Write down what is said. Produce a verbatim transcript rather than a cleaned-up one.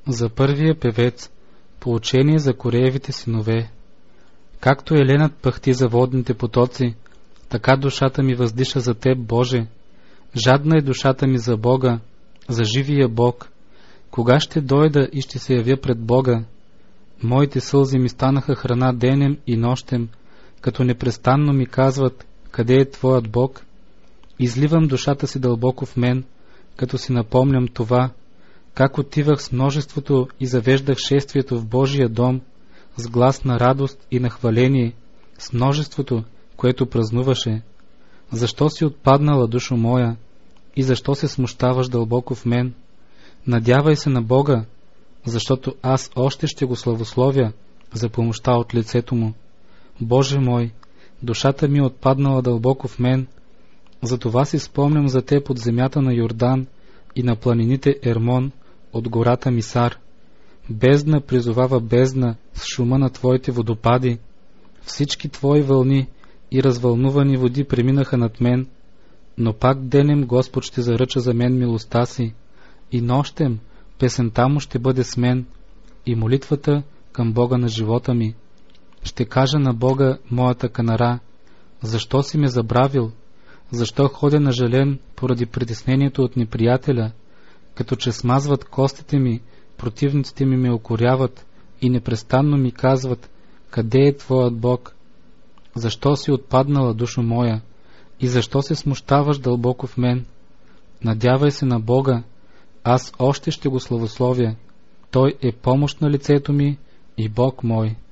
За първия певец, поучение за Кореевите синове. Както еленът пъхти за водните потоци, така душата ми въздиша за Теб, Боже. Жадна е душата ми за Бога, за живия Бог. Кога ще дойда и ще се явя пред Бога? Моите сълзи ми станаха храна денем и нощем, като непрестанно ми казват: къде е Твоят Бог? Изливам душата си дълбоко в мен, като си напомням това, как отивах с множеството и завеждах шествието в Божия дом, с глас на радост и на хваление, с множеството, което празнуваше. Защо си отпаднала, душо моя, и защо се смущаваш дълбоко в мен? Надявай се на Бога, защото аз още ще го славословя за помощта от лицето му. Боже мой, душата ми е отпаднала дълбоко в мен, затова си спомням за Теб от земята на Йордан и на планините Ермон, от гората Мисар. Бездна призовава бездна с шума на Твоите водопади. Всички Твои вълни и развълнувани води преминаха над мен, но пак денем Господ ще заръча за мен милостта си, и нощем песента му ще бъде с мен, и молитвата към Бога на живота ми. Ще кажа на Бога, моята канара: защо си ме забравил? Защо ходя нажален поради притеснението от неприятеля? Като че смазват костите ми, противниците ми ме укоряват и непрестанно ми казват: къде е Твоят Бог? Защо си отпаднала, душо моя, и защо се смущаваш дълбоко в мен? Надявай се на Бога, аз още ще го славословя. Той е помощ на лицето ми и Бог мой.